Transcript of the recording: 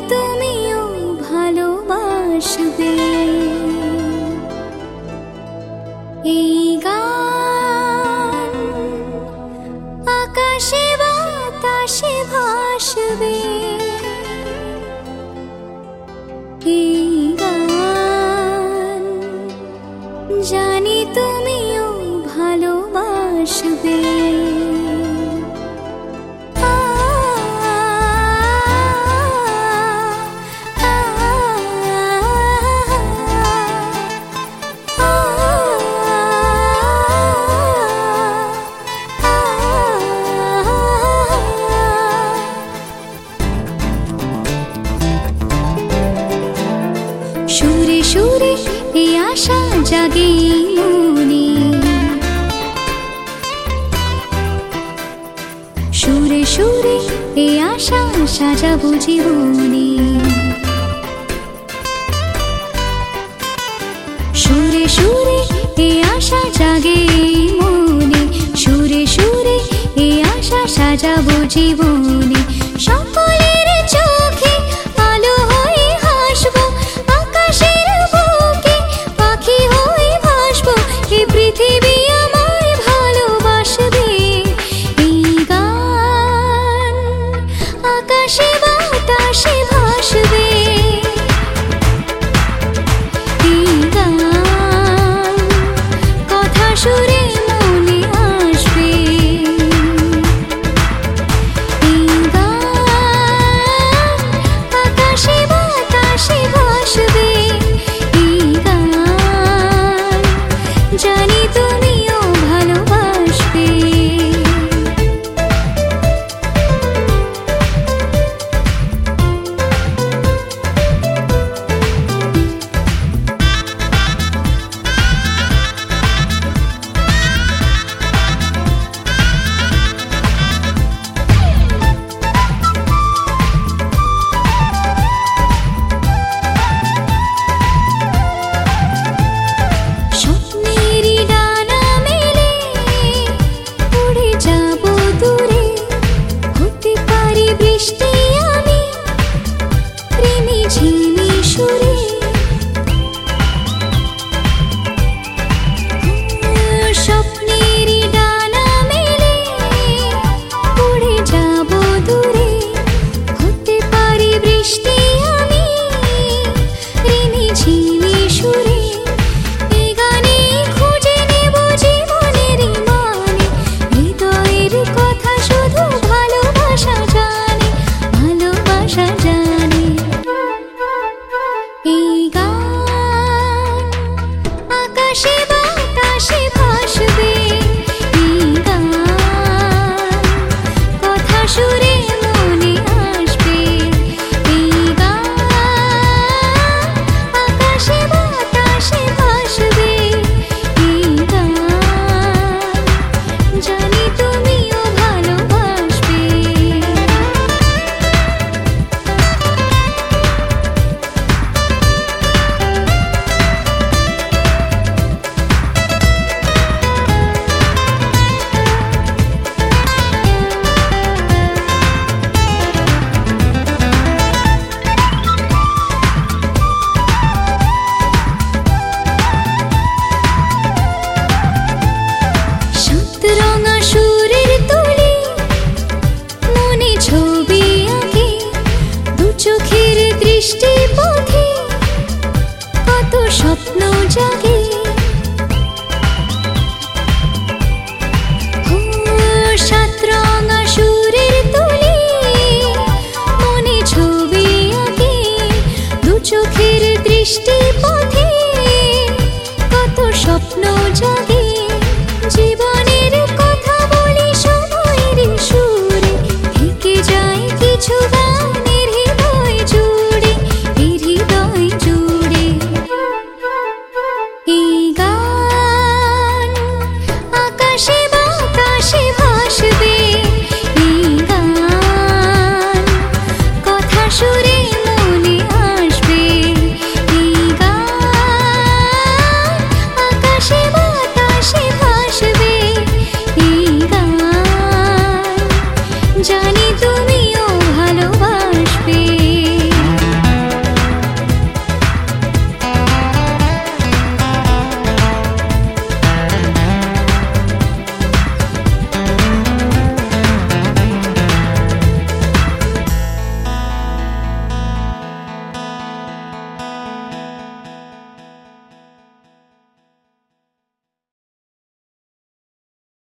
তুমিও ভালোবাসবে। এই গান আকাশে বাতাসে ভাসবে। এই গান জানি তুমিও ভালোবাসবে। সুরে সুরে এই আশা জাগে মনে, সুরে সুরে এই আশা সাজাবো জীবনে। সুরে সুরে এই আশা জাগে মনে, সুরে সুরে এই আশা সাজাবো জীবনে। সকলের চোখে আলো হয়ে হাসবো, আকাশের বুকে পাখি হয়ে ভাসবো। এই পৃথিবী আমায় ভালোবাসবে। এই গান আকাশে বাতাসে ভাসবে। এই গান কথা সুরে মনে আসবে। এই গান আকাশে বাতাসে ভাসবে। এই গান জানি তুমিও ভালোবাসবে। স্বপ্নেরই ডানা মেলে উড়ে যাবো দূরে, হতে পারি বৃষ্টি আমি প্রেমী ঝিমি সুরে। স্বপ্নেরই ডানা মেলে উড়ে যাবো দূরে, হতে পারি বৃষ্টি আমি প্রেমী ঝিমি সুরে। এই গানে খুঁজে নেব জীবনের মানে, হৃদয়ের কথা শুধু ভালোবাসা জানে, ভালোবাসা জানে। এই গান আকাশে বাতাসে ভাসবে। এই গান কথা সুরে মনে আসবে। এই গান আকাশে বাতাসে ভাসবে। এই গান জানি তুমিও ভালোবাসবে। সাতরঙা সুরের তুলি মনে ছবি আঁকে, দু চোখের দৃষ্টি পথে কত স্বপ্ন জাগে।